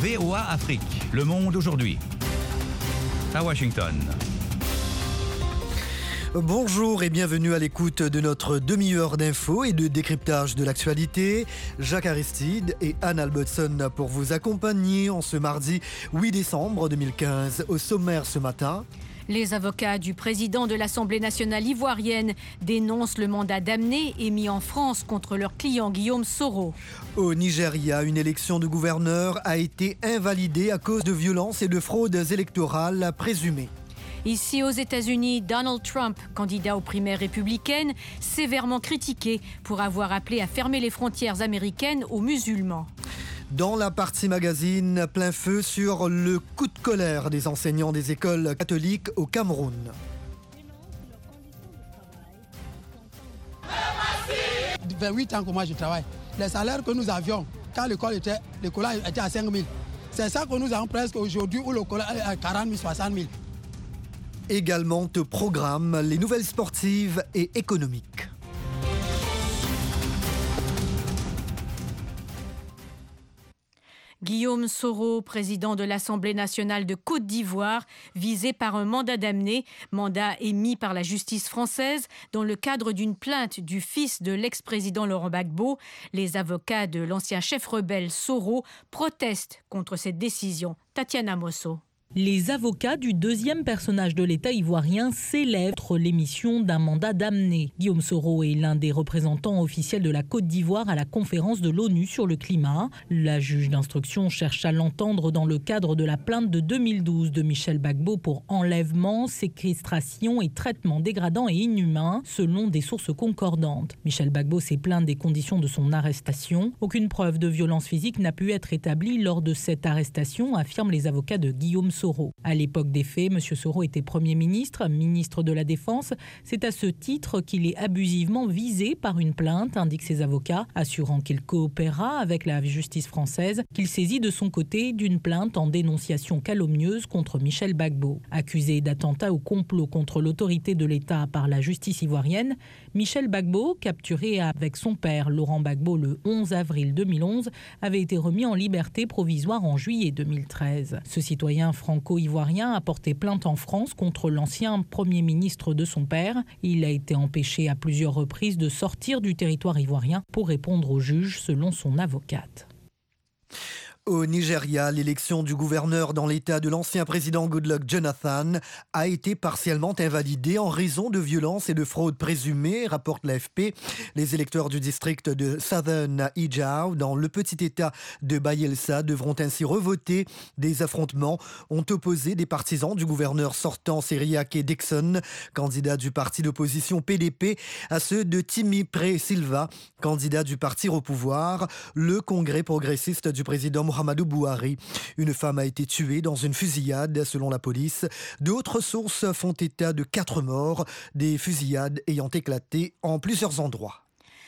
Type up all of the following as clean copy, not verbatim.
VOA Afrique, le monde aujourd'hui. À Washington. Bonjour et bienvenue à l'écoute de notre demi-heure d'infos et de décryptage de l'actualité. Jacques Aristide et Anne Albertson pour vous accompagner en ce mardi 8 décembre 2015. Au sommaire ce matin... Les avocats du président de l'Assemblée nationale ivoirienne dénoncent le mandat d'amener émis en France contre leur client Guillaume Soro. Au Nigeria, une élection de gouverneur a été invalidée à cause de violences et de fraudes électorales présumées. Ici aux États-Unis, Donald Trump, candidat aux primaires républicaines, sévèrement critiqué pour avoir appelé à fermer les frontières américaines aux musulmans. Dans la partie magazine, plein feu sur le coup de colère des enseignants des écoles catholiques au Cameroun. Ça fait 8 ans que moi je travaille. Les salaires que nous avions quand l'école était à 5 000, c'est ça que nous avons presque aujourd'hui où l'école est à 40 000, 60 000. Également au programme les nouvelles sportives et économiques. Guillaume Soro, président de l'Assemblée nationale de Côte d'Ivoire, visé par un mandat d'amener, mandat émis par la justice française dans le cadre d'une plainte du fils de l'ex-président Laurent Gbagbo. Les avocats de l'ancien chef rebelle Soro protestent contre cette décision. Tatiana Mosso. Les avocats du deuxième personnage de l'État ivoirien célèbrent l'émission d'un mandat d'amener. Guillaume Soro est l'un des représentants officiels de la Côte d'Ivoire à la conférence de l'ONU sur le climat. La juge d'instruction cherche à l'entendre dans le cadre de la plainte de 2012 de Michel Gbagbo pour enlèvement, séquestration et traitement dégradant et inhumain, selon des sources concordantes. Michel Gbagbo s'est plaint des conditions de son arrestation. Aucune preuve de violence physique n'a pu être établie lors de cette arrestation, affirment les avocats de Guillaume Soro. À l'époque des faits, M. Soro était Premier ministre, ministre de la Défense. C'est à ce titre qu'il est abusivement visé par une plainte, indiquent ses avocats, assurant qu'il coopérera avec la justice française, qu'il saisit de son côté d'une plainte en dénonciation calomnieuse contre Michel Gbagbo. Accusé d'attentat au complot contre l'autorité de l'État par la justice ivoirienne, Michel Gbagbo, capturé avec son père Laurent Gbagbo le 11 avril 2011, avait été remis en liberté provisoire en juillet 2013. Ce citoyen franco-ivoirien a porté plainte en France contre l'ancien Premier ministre de son père. Il a été empêché à plusieurs reprises de sortir du territoire ivoirien pour répondre au juge, selon son avocate. Au Nigeria, l'élection du gouverneur dans l'État de l'ancien président Goodluck Jonathan a été partiellement invalidée en raison de violences et de fraudes présumées, rapporte l'AFP. Les électeurs du district de Southern Ijao, dans le petit État de Bayelsa, devront ainsi revoter. Des affrontements ont opposé des partisans du gouverneur sortant Seriake Dixon, candidat du parti d'opposition PDP, à ceux de Timi Pre-Silva, candidat du parti au pouvoir, le congrès progressiste du président Muhammadu Buhari. Une femme a été tuée dans une fusillade, selon la police. D'autres sources font état de 4 morts, des fusillades ayant éclaté en plusieurs endroits.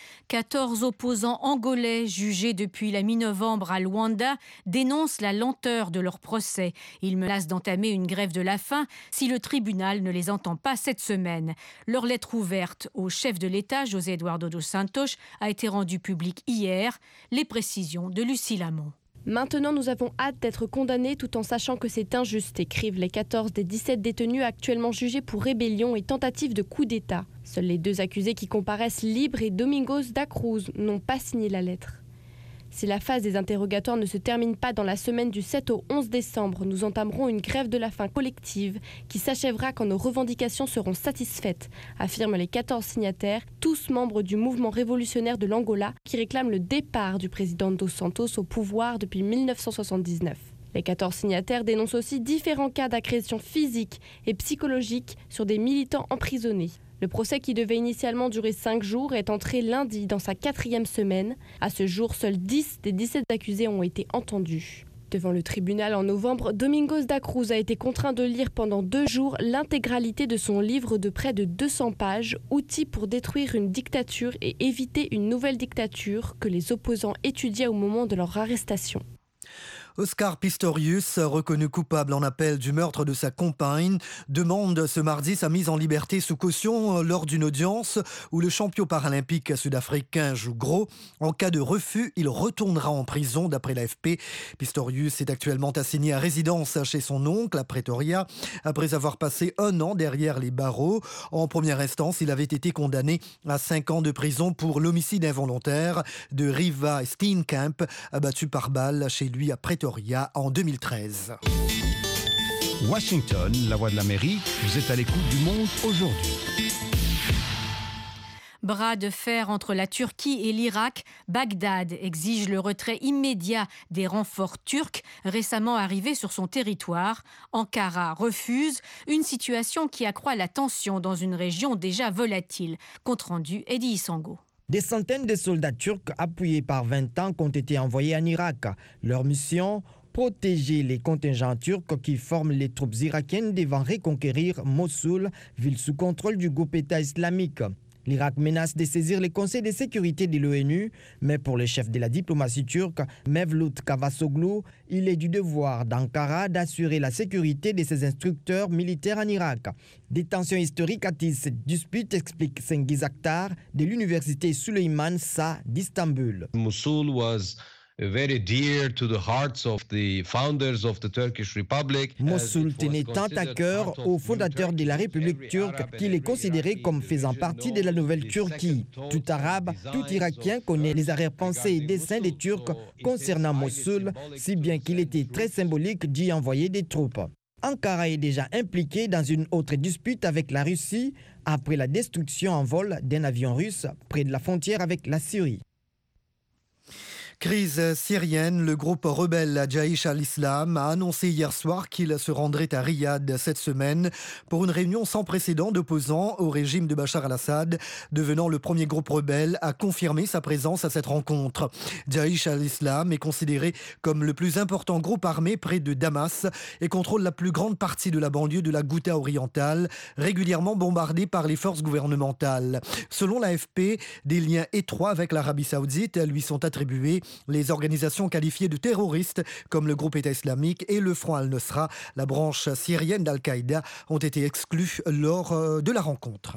14 opposants angolais jugés depuis la mi-novembre à Luanda dénoncent la lenteur de leur procès. Ils menacent d'entamer une grève de la faim si le tribunal ne les entend pas cette semaine. Leur lettre ouverte au chef de l'État, José Eduardo dos Santos, a été rendue publique hier. Les précisions de Lucie Lamont. Maintenant, nous avons hâte d'être condamnés tout en sachant que c'est injuste, écrivent les 14 des 17 détenus actuellement jugés pour rébellion et tentative de coup d'État. Seuls les 2 accusés qui comparaissent Libre et Domingos da Cruz n'ont pas signé la lettre. Si la phase des interrogatoires ne se termine pas dans la semaine du 7 au 11 décembre, nous entamerons une grève de la faim collective qui s'achèvera quand nos revendications seront satisfaites, affirment les 14 signataires, tous membres du mouvement révolutionnaire de l'Angola qui réclame le départ du président Dos Santos au pouvoir depuis 1979. Les 14 signataires dénoncent aussi différents cas d'agression physique et psychologique sur des militants emprisonnés. Le procès qui devait initialement durer 5 jours est entré lundi dans sa 4e semaine. À ce jour, seuls 10 des 17 accusés ont été entendus. Devant le tribunal en novembre, Domingos da Cruz a été contraint de lire pendant 2 jours l'intégralité de son livre de près de 200 pages, Outils pour détruire une dictature et éviter une nouvelle dictature, que les opposants étudiaient au moment de leur arrestation. Oscar Pistorius, reconnu coupable en appel du meurtre de sa compagne, demande ce mardi sa mise en liberté sous caution lors d'une audience où le champion paralympique sud-africain joue gros. En cas de refus, il retournera en prison, d'après l'AFP. Pistorius est actuellement assigné à résidence chez son oncle à Pretoria, après avoir passé 1 an derrière les barreaux. En première instance, il avait été condamné à 5 ans de prison pour l'homicide involontaire de Riva Steenkamp, abattu par balle chez lui à Pretoria en 2013. Washington, la voix de l'Amérique, vous êtes à l'écoute du Monde aujourd'hui. Bras de fer entre la Turquie et l'Irak, Bagdad exige le retrait immédiat des renforts turcs récemment arrivés sur son territoire. Ankara refuse, une situation qui accroît la tension dans une région déjà volatile. Compte rendu, Eddie Isango. Des centaines de soldats turcs appuyés par 20 tanks ont été envoyés en Irak. Leur mission, protéger les contingents turcs qui forment les troupes irakiennes devant reconquérir Mossoul, ville sous contrôle du groupe État islamique. L'Irak menace de saisir le Conseil de sécurité de l'ONU, mais pour le chef de la diplomatie turque, Mevlut Cavusoglu, il est du devoir d'Ankara d'assurer la sécurité de ses instructeurs militaires en Irak. Des tensions historiques attisent cette dispute, explique Cengiz Aktar de l'université Süleyman Şah d'Istanbul. Mosul was very dear to the hearts of the founders of the Turkish Republic. Mossoul tenait tant à cœur aux fondateurs de la République turque qu'il est considéré comme faisant partie de la nouvelle Turquie. Tout arabe, tout irakien connaît les arrière-pensées et desseins des Turcs concernant Mossoul, si bien qu'il était très symbolique d'y envoyer des troupes. Ankara est déjà impliqué dans une autre dispute avec la Russie après la destruction en vol d'un avion russe près de la frontière avec la Syrie. Crise syrienne, le groupe rebelle Jaïch al-Islam a annoncé hier soir qu'il se rendrait à Riyad cette semaine pour une réunion sans précédent d'opposants au régime de Bachar al-Assad, devenant le premier groupe rebelle à confirmer sa présence à cette rencontre. Jaïch al-Islam est considéré comme le plus important groupe armé près de Damas et contrôle la plus grande partie de la banlieue de la Ghouta orientale, régulièrement bombardée par les forces gouvernementales. Selon l'AFP, des liens étroits avec l'Arabie Saoudite lui sont attribués. Les organisations qualifiées de terroristes comme le groupe État islamique et le Front al-Nusra, la branche syrienne d'Al-Qaïda, ont été exclus lors de la rencontre.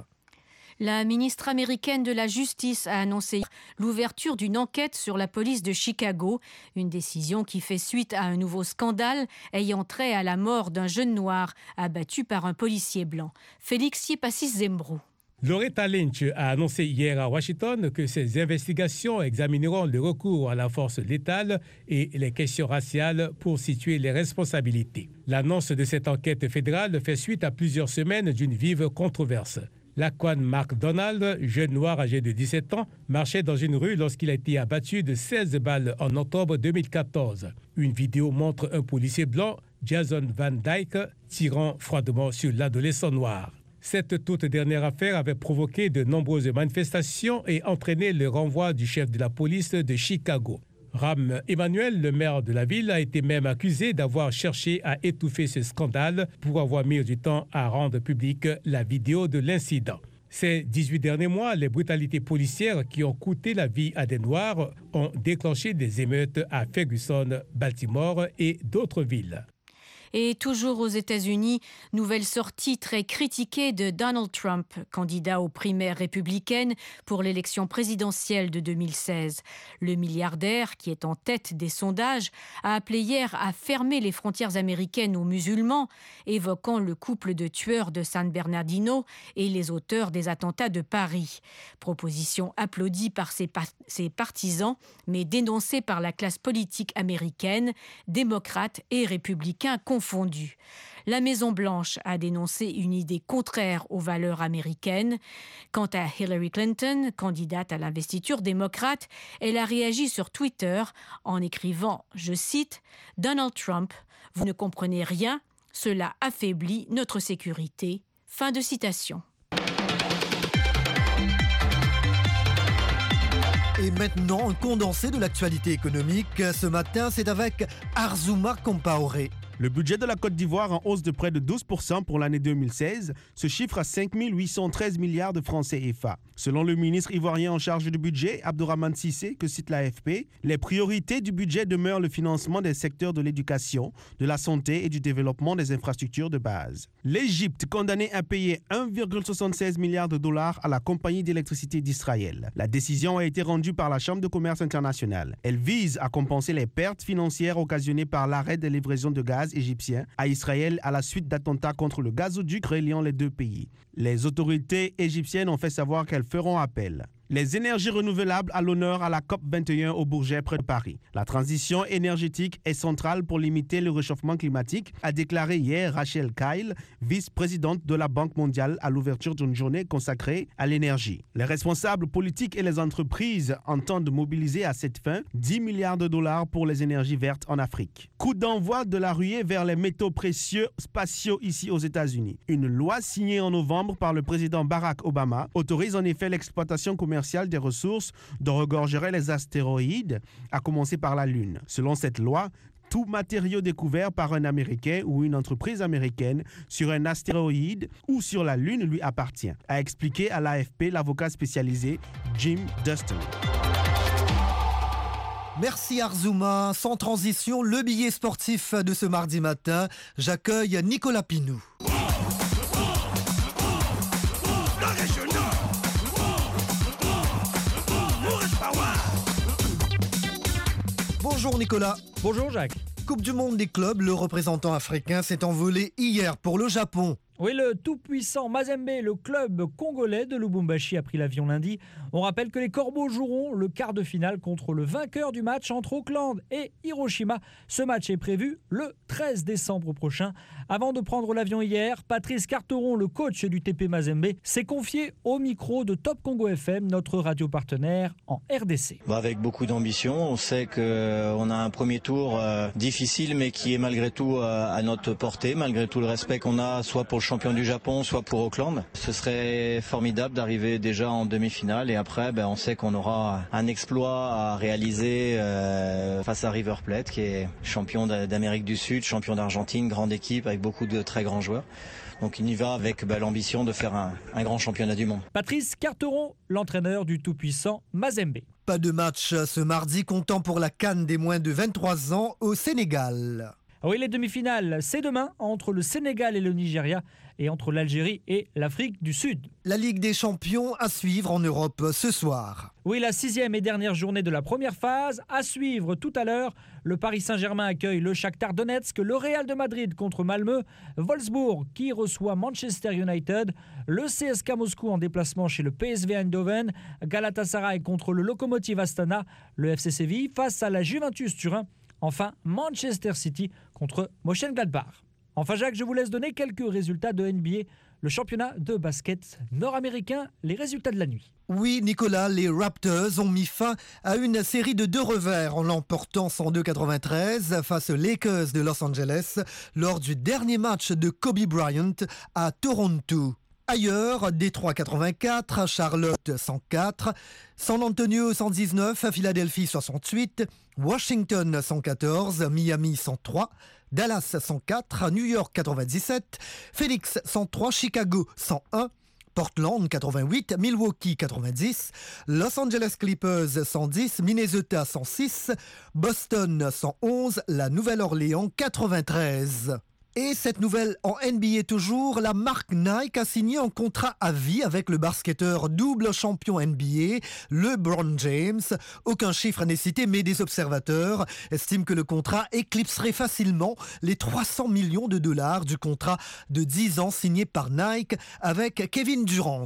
La ministre américaine de la Justice a annoncé l'ouverture d'une enquête sur la police de Chicago, une décision qui fait suite à un nouveau scandale ayant trait à la mort d'un jeune noir abattu par un policier blanc. Félix Yepassis-Zembrou. Loretta Lynch a annoncé hier à Washington que ces investigations examineront le recours à la force létale et les questions raciales pour situer les responsabilités. L'annonce de cette enquête fédérale fait suite à plusieurs semaines d'une vive controverse. Laquan McDonald, jeune noir âgé de 17 ans, marchait dans une rue lorsqu'il a été abattu de 16 balles en octobre 2014. Une vidéo montre un policier blanc, Jason Van Dyke, tirant froidement sur l'adolescent noir. Cette toute dernière affaire avait provoqué de nombreuses manifestations et entraîné le renvoi du chef de la police de Chicago. Rahm Emanuel, le maire de la ville, a été même accusé d'avoir cherché à étouffer ce scandale pour avoir mis du temps à rendre publique la vidéo de l'incident. Ces 18 derniers mois, les brutalités policières qui ont coûté la vie à des Noirs ont déclenché des émeutes à Ferguson, Baltimore et d'autres villes. Et toujours aux États-Unis, nouvelle sortie très critiquée de Donald Trump, candidat aux primaires républicaines pour l'élection présidentielle de 2016. Le milliardaire, qui est en tête des sondages, a appelé hier à fermer les frontières américaines aux musulmans, évoquant le couple de tueurs de San Bernardino et les auteurs des attentats de Paris. Proposition applaudie par ses partisans, mais dénoncée par la classe politique américaine, démocrates et républicains confondus. La Maison-Blanche a dénoncé une idée contraire aux valeurs américaines. Quant à Hillary Clinton, candidate à l'investiture démocrate, elle a réagi sur Twitter en écrivant, je cite, « Donald Trump, vous ne comprenez rien, cela affaiblit notre sécurité. » Fin de citation. Et maintenant, un condensé de l'actualité économique. Ce matin, c'est avec Arzouma Compaoré. Le budget de la Côte d'Ivoire en hausse de près de 12% pour l'année 2016 se chiffre à 5 813 milliards de francs CFA. Selon le ministre ivoirien en charge du budget, Abdourahmane Cissé, que cite l'AFP, les priorités du budget demeurent le financement des secteurs de l'éducation, de la santé et du développement des infrastructures de base. L'Égypte condamnée à payer 1,76 milliard de dollars à la compagnie d'électricité d'Israël. La décision a été rendue par la Chambre de commerce internationale. Elle vise à compenser les pertes financières occasionnées par l'arrêt des livraisons de gaz égyptien à Israël à la suite d'attentats contre le gazoduc reliant les deux pays. Les autorités égyptiennes ont fait savoir qu'elles feront appel. Les énergies renouvelables à l'honneur à la COP21 au Bourget près de Paris. La transition énergétique est centrale pour limiter le réchauffement climatique, a déclaré hier Rachel Kyle, vice-présidente de la Banque mondiale à l'ouverture d'une journée consacrée à l'énergie. Les responsables politiques et les entreprises entendent mobiliser à cette fin 10 milliards de dollars pour les énergies vertes en Afrique. Coup d'envoi de la ruée vers les métaux précieux spatiaux ici aux États-Unis. Une loi signée en novembre par le président Barack Obama autorise en effet l'exploitation commerciale des ressources dont regorgeraient les astéroïdes, à commencer par la Lune. Selon cette loi, tout matériau découvert par un Américain ou une entreprise américaine sur un astéroïde ou sur la Lune lui appartient, a expliqué à l'AFP l'avocat spécialisé Jim Dustin. Merci Arzouma. Sans transition, le billet sportif de ce mardi matin. J'accueille Nicolas Pinou. Bonjour Nicolas. Bonjour Jacques. Coupe du monde des clubs, le représentant africain s'est envolé hier pour le Japon. Oui, le tout-puissant Mazembe, le club congolais de Lubumbashi, a pris l'avion lundi. On rappelle que les Corbeaux joueront le quart de finale contre le vainqueur du match entre Auckland et Hiroshima. Ce match est prévu le 13 décembre prochain. Avant de prendre l'avion hier, Patrice Carteron, le coach du TP Mazembe, s'est confié au micro de Top Congo FM, notre radio partenaire en RDC. Avec beaucoup d'ambition, on sait qu'on a un premier tour difficile, mais qui est malgré tout à notre portée, malgré tout le respect qu'on a, soit pour le champion du Japon, soit pour Auckland. Ce serait formidable d'arriver déjà en demi-finale et après on sait qu'on aura un exploit à réaliser face à River Plate qui est champion d'Amérique du Sud, champion d'Argentine, grande équipe avec beaucoup de très grands joueurs. Donc il y va avec l'ambition de faire un grand championnat du monde. Patrice Carteron, l'entraîneur du tout-puissant Mazembe. Pas de match ce mardi comptant pour la CAN des moins de 23 ans au Sénégal. Oui, les demi-finales, c'est demain entre le Sénégal et le Nigeria et entre l'Algérie et l'Afrique du Sud. La Ligue des champions à suivre en Europe ce soir. Oui, la 6e et dernière journée de la première phase. À suivre tout à l'heure, le Paris Saint-Germain accueille le Shakhtar Donetsk, le Real de Madrid contre Malmö, Wolfsburg qui reçoit Manchester United, le CSK Moscou en déplacement chez le PSV Eindhoven, Galatasaray contre le Lokomotiv Astana, le FC Séville face à la Juventus Turin. Enfin, Manchester City contre Mönchengladbach. Enfin, Jacques, je vous laisse donner quelques résultats de NBA, le championnat de basket nord-américain, les résultats de la nuit. Oui, Nicolas, les Raptors ont mis fin à une série de 2 revers en l'emportant 102-93 face aux Lakers de Los Angeles lors du dernier match de Kobe Bryant à Toronto. Ailleurs, Détroit 84, Charlotte 104, San Antonio 119, Philadelphie 68, Washington 114, Miami 103, Dallas 104, New York 97, Phoenix 103, Chicago 101, Portland 88, Milwaukee 90, Los Angeles Clippers 110, Minnesota 106, Boston 111, la Nouvelle-Orléans 93. Et cette nouvelle en NBA toujours, la marque Nike a signé un contrat à vie avec le basketteur double champion NBA, LeBron James. Aucun chiffre n'est cité, mais des observateurs estiment que le contrat éclipserait facilement les 300 millions de dollars du contrat de 10 ans signé par Nike avec Kevin Durant.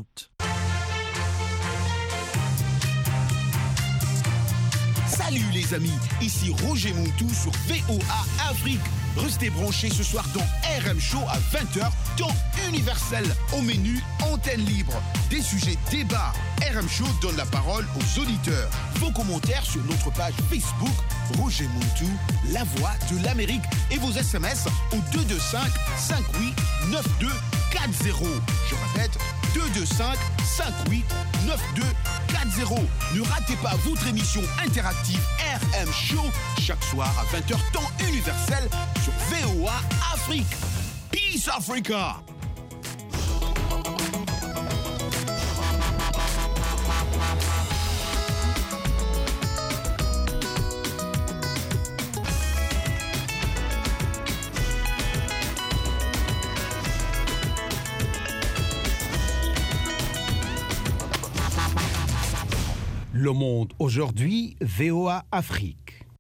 Salut les amis, ici Roger Montou sur VOA Afrique. Restez branchés ce soir dans RM Show à 20h, temps universel. Au menu, antenne libre. Des sujets débats. RM Show donne la parole aux auditeurs. Vos commentaires sur notre page Facebook, Roger Montou, la voix de l'Amérique. Et vos SMS au 225 58 92 40. Je répète, 225 58 92 40. Ne ratez pas votre émission interactive RM Show chaque soir à 20h temps universel sur VOA Afrique. Peace Africa. Le Monde aujourd'hui, VOA Afrique.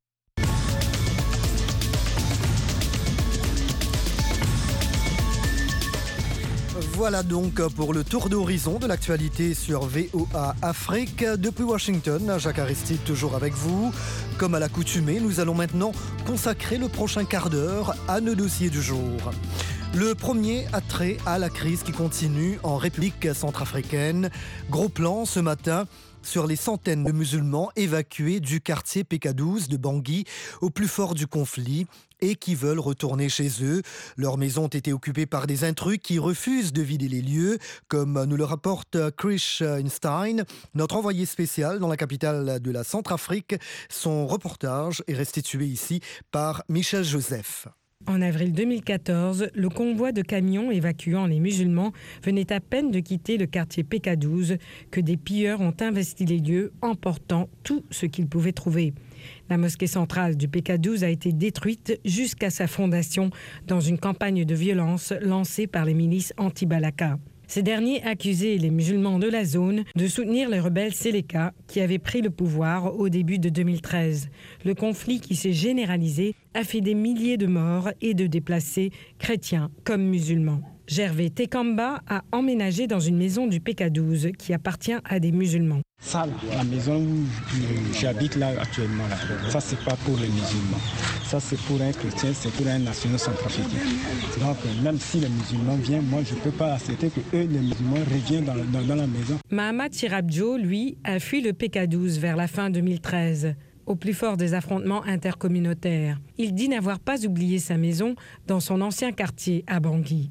Voilà donc pour le tour d'horizon de l'actualité sur VOA Afrique. Depuis Washington, Jacques Aristide toujours avec vous. Comme à l'accoutumée, nous allons maintenant consacrer le prochain quart d'heure à nos dossiers du jour. Le premier a trait à la crise qui continue en République centrafricaine. Gros plan ce matin sur les centaines de musulmans évacués du quartier PK12 de Bangui au plus fort du conflit et qui veulent retourner chez eux. Leurs maisons ont été occupées par des intrus qui refusent de vider les lieux, comme nous le rapporte Chris Einstein, notre envoyé spécial dans la capitale de la Centrafrique. Son reportage est restitué ici par Michel Joseph. En avril 2014, le convoi de camions évacuant les musulmans venait à peine de quitter le quartier PK12 que des pilleurs ont investi les lieux, emportant tout ce qu'ils pouvaient trouver. La mosquée centrale du PK12 a été détruite jusqu'à sa fondation dans une campagne de violence lancée par les milices anti-Balaka. Ces derniers accusaient les musulmans de la zone de soutenir les rebelles Séléka qui avaient pris le pouvoir au début de 2013. Le conflit qui s'est généralisé a fait des milliers de morts et de déplacés, chrétiens comme musulmans. Gervais Tekamba a emménagé dans une maison du PK12 qui appartient à des musulmans. Ça, la maison où j'habite là actuellement, là, ça c'est pas pour les musulmans. Ça c'est pour un chrétien, c'est pour un national centrafricain. Donc même si les musulmans viennent, moi je peux pas accepter que eux, les musulmans, reviennent dans la maison. Mahamat Chirabjo, lui, a fui le PK12 vers la fin 2013. Au plus fort des affrontements intercommunautaires. Il dit n'avoir pas oublié sa maison dans son ancien quartier à Bangui.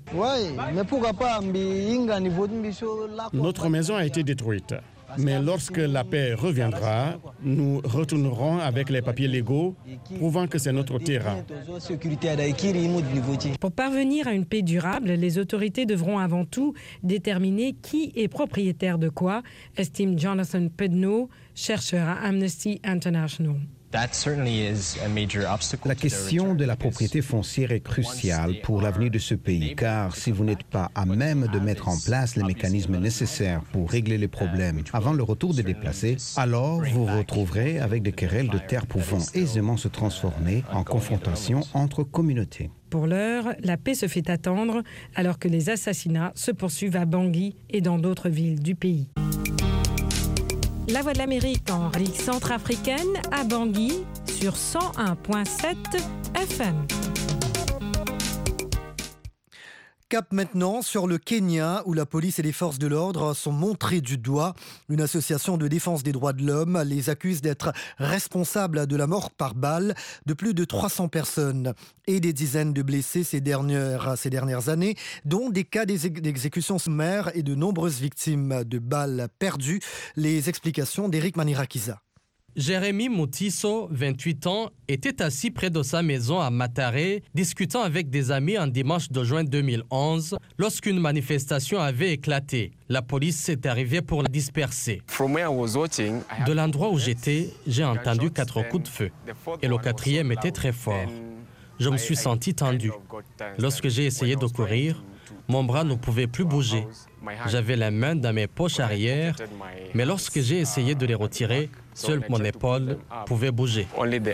Notre maison a été détruite. Mais lorsque la paix reviendra, nous retournerons avec les papiers légaux, prouvant que c'est notre terrain. Pour parvenir à une paix durable, les autorités devront avant tout déterminer qui est propriétaire de quoi, estime Jonathan Pedno, chercheur à Amnesty International. La question de la propriété foncière est cruciale pour l'avenir de ce pays, car si vous n'êtes pas à même de mettre en place les mécanismes nécessaires pour régler les problèmes avant le retour des déplacés, alors vous vous retrouverez avec des querelles de terre pouvant aisément se transformer en confrontation entre communautés. Pour l'heure, la paix se fait attendre alors que les assassinats se poursuivent à Bangui et dans d'autres villes du pays. La Voix de l'Amérique en République centrafricaine à Bangui sur 101.7 FM. Cap maintenant sur le Kenya où la police et les forces de l'ordre sont montrées du doigt. Une association de défense des droits de l'homme les accuse d'être responsables de la mort par balle de plus de 300 personnes et des dizaines de blessés ces dernières années, dont des cas d'exécution sommaire et de nombreuses victimes de balles perdues. Les explications d'Éric Manirakiza. Jérémy Moutiso, 28 ans, était assis près de sa maison à Mataré, discutant avec des amis un dimanche de juin 2011, lorsqu'une manifestation avait éclaté. La police est arrivée pour la disperser. De l'endroit où j'étais, j'ai entendu 4 coups de feu, et le 4e était très fort. Je me suis senti tendu. Lorsque j'ai essayé de courir, mon bras ne pouvait plus bouger. J'avais les mains dans mes poches arrière, mais lorsque j'ai essayé de les retirer, seule mon épaule pouvait bouger.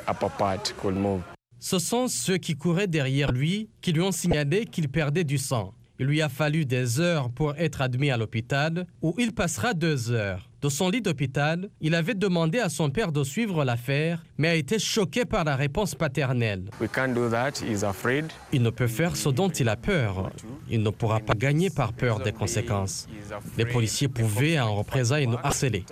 Ce sont ceux qui couraient derrière lui qui lui ont signalé qu'il perdait du sang. Il lui a fallu des heures pour être admis à l'hôpital, où il passera 2 heures. De son lit d'hôpital, il avait demandé à son père de suivre l'affaire, mais a été choqué par la réponse paternelle. Il ne peut faire ce dont il a peur. Il ne pourra pas gagner par peur des conséquences. Les policiers pouvaient en représailles nous harceler.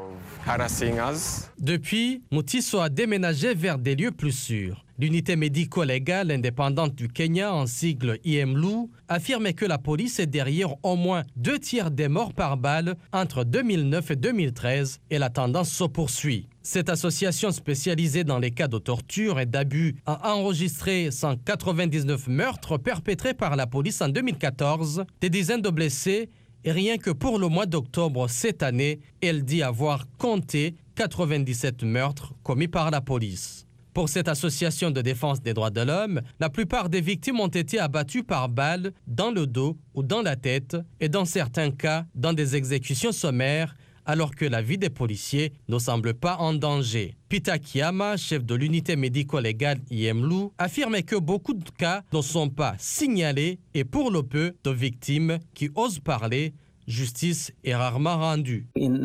Depuis, Moutiso a déménagé vers des lieux plus sûrs. L'unité médico-légale indépendante du Kenya, en sigle IMLU, affirmait que la police est derrière au moins 2 tiers des morts par balle entre 2009 et 2013 et la tendance se poursuit. Cette association spécialisée dans les cas de torture et d'abus a enregistré 199 meurtres perpétrés par la police en 2014, des dizaines de blessés, et rien que pour le mois d'octobre cette année, elle dit avoir compté 97 meurtres commis par la police. Pour cette association de défense des droits de l'homme, la plupart des victimes ont été abattues par balle dans le dos ou dans la tête, et dans certains cas, dans des exécutions sommaires, alors que la vie des policiers ne semble pas en danger. Pita Kiyama, chef de l'unité médico-légale IMLU, affirme que beaucoup de cas ne sont pas signalés et pour le peu de victimes qui osent parler, justice est rarement rendue.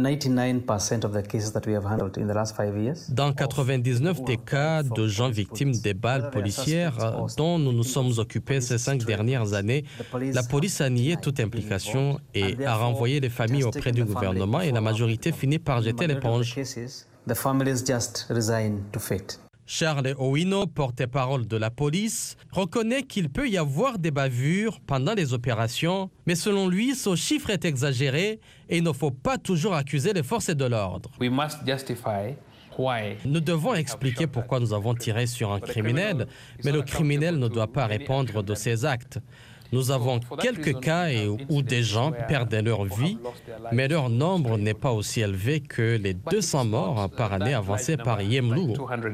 Dans 99 des cas de gens victimes des balles policières dont nous nous sommes occupés ces 5 dernières années, la police a nié toute implication et a renvoyé les familles auprès du gouvernement et la majorité finit par jeter l'éponge. Charles Owino, porte-parole de la police, reconnaît qu'il peut y avoir des bavures pendant les opérations, mais selon lui, ce chiffre est exagéré et il ne faut pas toujours accuser les forces de l'ordre. Nous devons expliquer pourquoi nous avons tiré sur un criminel, mais le criminel ne doit pas répondre de ses actes. Nous avons quelques cas où des gens perdent leur vie, mais leur nombre n'est pas aussi élevé que les 200 morts par année avancés par IMLU.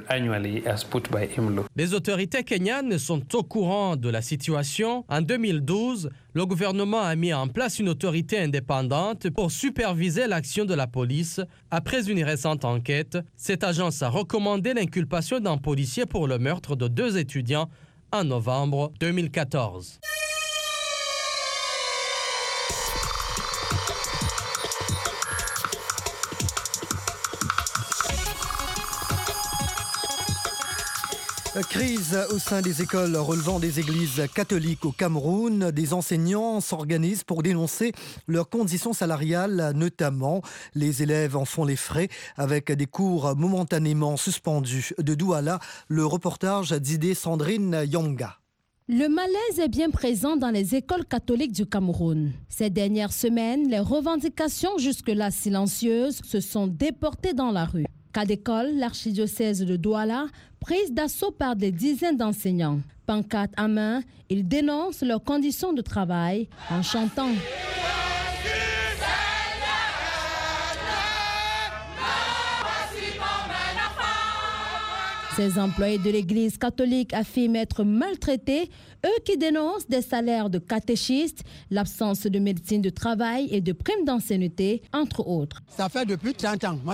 Les autorités kenyanes sont au courant de la situation. En 2012, le gouvernement a mis en place une autorité indépendante pour superviser l'action de la police. Après une récente enquête, cette agence a recommandé l'inculpation d'un policier pour le meurtre de 2 étudiants en novembre 2014. Crise au sein des écoles relevant des églises catholiques au Cameroun. Des enseignants s'organisent pour dénoncer leurs conditions salariales, notamment. Les élèves en font les frais avec des cours momentanément suspendus. De Douala, le reportage d'Idé Sandrine Yonga. Le malaise est bien présent dans les écoles catholiques du Cameroun. Ces dernières semaines, les revendications jusque-là silencieuses se sont déportées dans la rue. Cas d'école, l'archidiocèse de Douala, prise d'assaut par des dizaines d'enseignants. Pancarte à main, ils dénoncent leurs conditions de travail en chantant. Ces employés de l'église catholique affirment être maltraités, eux qui dénoncent des salaires de catéchistes, l'absence de médecine de travail et de primes d'ancienneté, entre autres. Ça fait depuis 30 ans,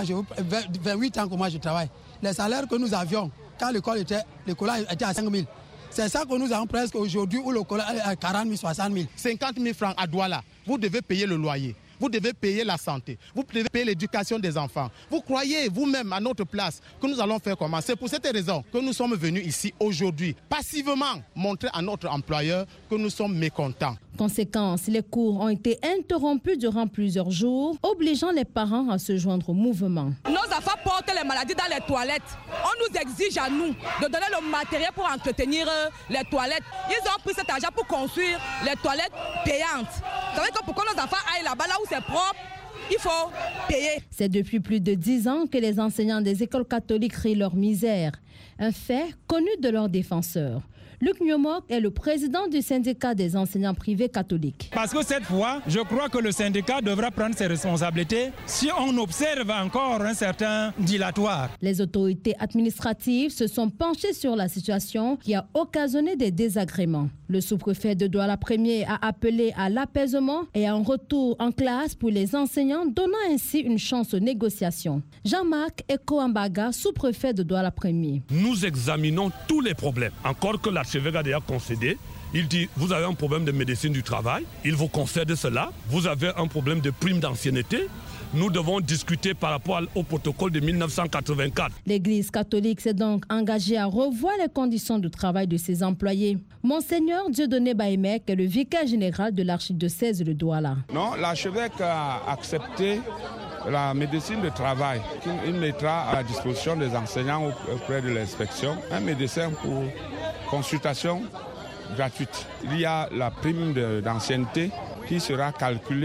28 ans que moi je travaille. Les salaires que nous avions, quand l'école était à 5 000, c'est ça que nous avons presque aujourd'hui où l'école est à 40 000, 60 000. 50 000 francs à Douala, vous devez payer le loyer. Vous devez payer la santé, vous devez payer l'éducation des enfants. Vous croyez vous-même à notre place que nous allons faire comment? C'est pour cette raison que nous sommes venus ici aujourd'hui, passivement montrer à notre employeur que nous sommes mécontents. Conséquence, les cours ont été interrompus durant plusieurs jours, obligeant les parents à se joindre au mouvement. Nos enfants portent les maladies dans les toilettes. On nous exige à nous de donner le matériel pour entretenir les toilettes. Ils ont pris cet argent pour construire les toilettes payantes. Vous savez que pour que nos enfants aillent là-bas, là où c'est propre, il faut payer. C'est depuis plus de 10 ans que les enseignants des écoles catholiques rient leur misère. Un fait connu de leurs défenseurs. Luc Nyomok est le président du syndicat des enseignants privés catholiques. Parce que cette fois, je crois que le syndicat devra prendre ses responsabilités si on observe encore un certain dilatoire. Les autorités administratives se sont penchées sur la situation qui a occasionné des désagréments. Le sous-préfet de Douala 1er a appelé à l'apaisement et à un retour en classe pour les enseignants, donnant ainsi une chance aux négociations. Jean-Marc Eko-Ambaga, sous-préfet de Douala 1er. Nous examinons tous les problèmes. Encore que l'archevêque a déjà concédé, il dit vous avez un problème de médecine du travail, il vous concède cela. Vous avez un problème de prime d'ancienneté. Nous devons discuter par rapport au protocole de 1984. L'Église catholique s'est donc engagée à revoir les conditions de travail de ses employés. Monseigneur Dieudonné Baïmek est le vicaire général de l'archidiocèse de Douala. Non, l'archevêque a accepté la médecine de travail qu'il mettra à la disposition des enseignants auprès de l'inspection. Un médecin pour consultation gratuite. Il y a la prime d'ancienneté qui sera calculée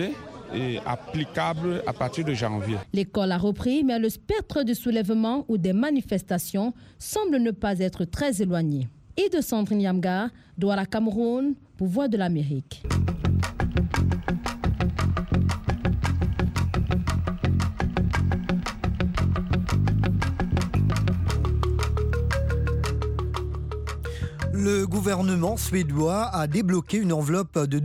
est applicable à partir de janvier. L'école a repris, mais le spectre du soulèvement ou des manifestations semble ne pas être très éloigné. Et de Sandrine Yamga, Douala, Cameroun, pour Voix de l'Amérique. Le gouvernement suédois a débloqué une enveloppe de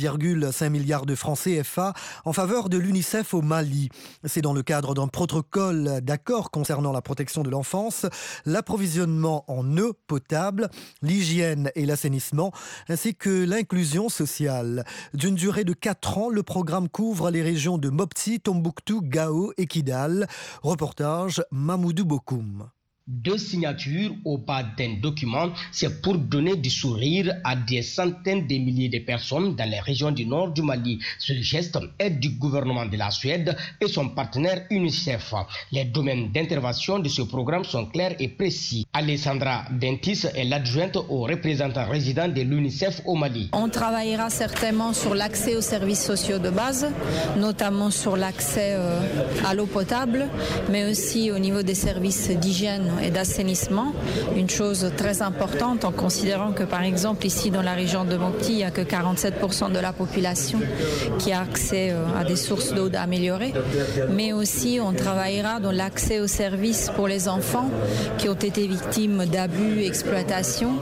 12,5 milliards de francs CFA en faveur de l'UNICEF au Mali. C'est dans le cadre d'un protocole d'accord concernant la protection de l'enfance, l'approvisionnement en eau potable, l'hygiène et l'assainissement, ainsi que l'inclusion sociale. D'une durée de 4 ans, le programme couvre les régions de Mopti, Tombouctou, Gao et Kidal. Reportage Mamoudou Bokoum. 2 signatures au bas d'un document, c'est pour donner du sourire à des centaines de milliers de personnes dans les régions du nord du Mali. Ce geste est du gouvernement de la Suède et son partenaire UNICEF. Les domaines d'intervention de ce programme sont clairs et précis. Alessandra Dentis est l'adjointe au représentant résident de l'UNICEF au Mali. On travaillera certainement sur l'accès aux services sociaux de base, notamment sur l'accès à l'eau potable, mais aussi au niveau des services d'hygiène et d'assainissement, une chose très importante en considérant que par exemple ici dans la région de Mopti, il n'y a que 47% de la population qui a accès à des sources d'eau améliorées, mais aussi on travaillera dans l'accès aux services pour les enfants qui ont été victimes d'abus et exploitation,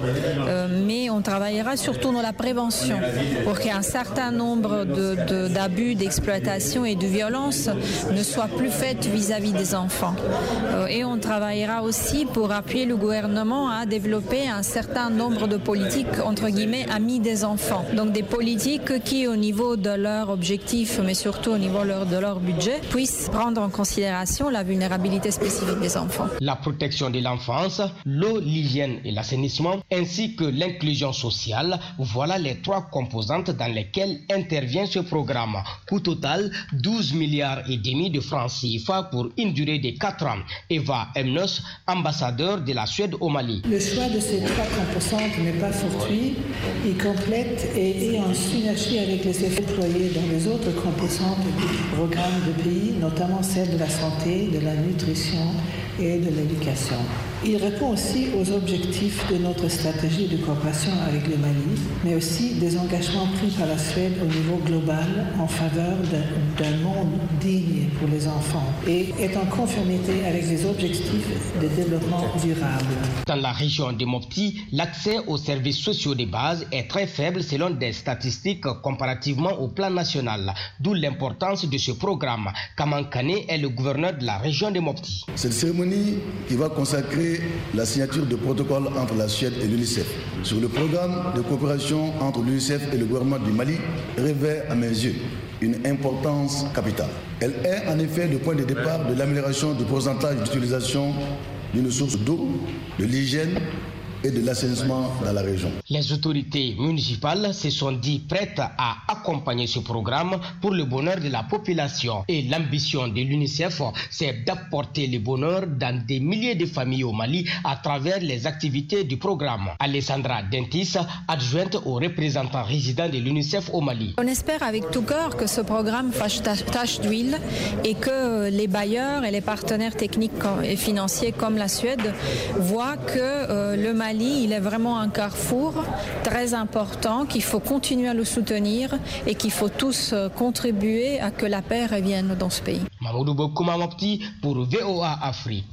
mais on travaillera surtout dans la prévention pour qu'un certain nombre d'abus, d'exploitation et de violence ne soient plus faites vis-à-vis des enfants. Et on travaillera aussi pour appuyer le gouvernement à développer un certain nombre de politiques, entre guillemets, amis des enfants. Donc des politiques qui, au niveau de leurs objectifs, mais surtout au niveau de leur budget, puissent prendre en considération la vulnérabilité spécifique des enfants. La protection de l'enfance, l'eau, l'hygiène et l'assainissement, ainsi que l'inclusion sociale, voilà les 3 composantes dans lesquelles intervient ce programme. Coût total, 12 milliards et demi de francs CFA pour une durée de 4 ans. Eva Emnos, ambassadeur de la Suède au Mali. Le choix de ces 3 composantes n'est pas fortuit, il complète et est en synergie avec les effets déployés dans les autres composantes du programme de pays, notamment celles de la santé, de la nutrition et de l'éducation. Il répond aussi aux objectifs de notre stratégie de coopération avec le Mali, mais aussi des engagements pris par la Suède au niveau global en faveur d'un monde digne pour les enfants et est en conformité avec les objectifs de développement durable. Dans la région de Mopti, l'accès aux services sociaux de base est très faible selon des statistiques comparativement au plan national, d'où l'importance de ce programme. Kaman Kane est le gouverneur de la région de Mopti. Cette cérémonie qui va consacrer la signature de protocole entre la Suède et l'UNICEF sur le programme de coopération entre l'UNICEF et le gouvernement du Mali revêt à mes yeux une importance capitale. Elle est en effet le point de départ de l'amélioration du pourcentage d'utilisation d'une source d'eau, de l'hygiène et de l'assainissement dans la région. Les autorités municipales se sont dit prêtes à accompagner ce programme pour le bonheur de la population. Et l'ambition de l'UNICEF, c'est d'apporter le bonheur dans des milliers de familles au Mali à travers les activités du programme. Alessandra Dentis, adjointe au représentant résident de l'UNICEF au Mali. On espère avec tout cœur que ce programme fasse tache d'huile et que les bailleurs et les partenaires techniques et financiers comme la Suède voient que le Mali, il est vraiment un carrefour très important, qu'il faut continuer à le soutenir et qu'il faut tous contribuer à que la paix revienne dans ce pays. Mamoudou Bokouma Mopti pour VOA Afrique.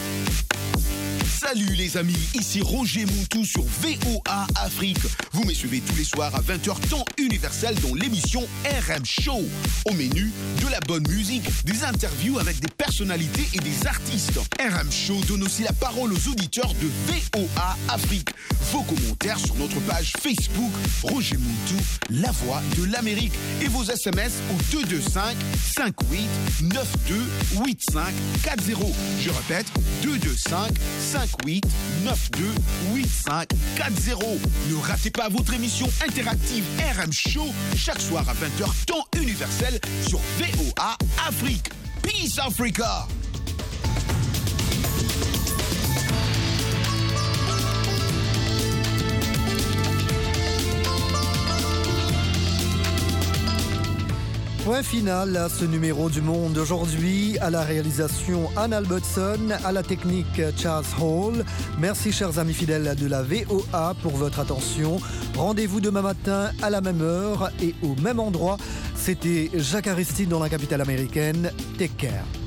Salut les amis, ici Roger Montou sur VOA Afrique. Vous me suivez tous les soirs à 20h temps universel dans l'émission RM Show. Au menu, de la bonne musique, des interviews avec des personnalités et des artistes. RM Show donne aussi la parole aux auditeurs de VOA Afrique. Vos commentaires sur notre page Facebook Roger Montou, la voix de l'Amérique. Et vos SMS au 225 58 92 85 40. Je répète, 225 58 92 85 40. Ne ratez pas votre émission interactive RM Show chaque soir à 20h temps universel sur VOA Afrique. Peace Africa! Point final à ce numéro du Monde aujourd'hui. À la réalisation Anne Albertson, à la technique Charles Hall. Merci chers amis fidèles de la VOA pour votre attention. Rendez-vous demain matin à la même heure et au même endroit. C'était Jacques Aristide dans la capitale américaine. Take care.